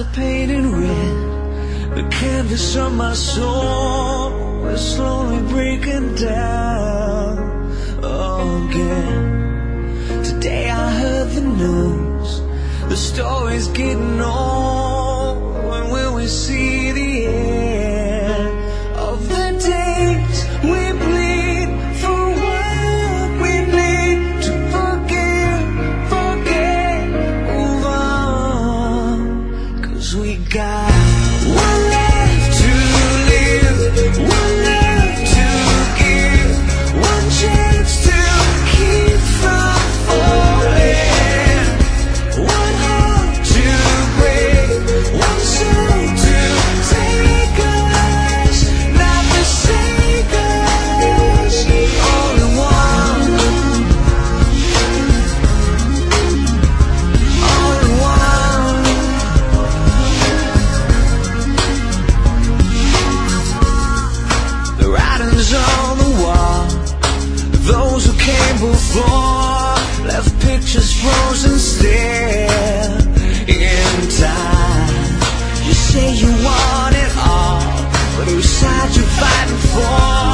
are painted red. The canvas of my soul is slowly breaking down again. Today I heard the news, the story's getting old. When will we see the end of the days we bleed for what we need to forget, move on? 'Cause we got one life to live, one love to give, one chance to keep from falling, one heart to break, one soul to take us, not forsake us, all in one, all in one. The writing's on the wall. Those who came before left pictures frozen still in time. You say you want it all, but whose side you fighting for?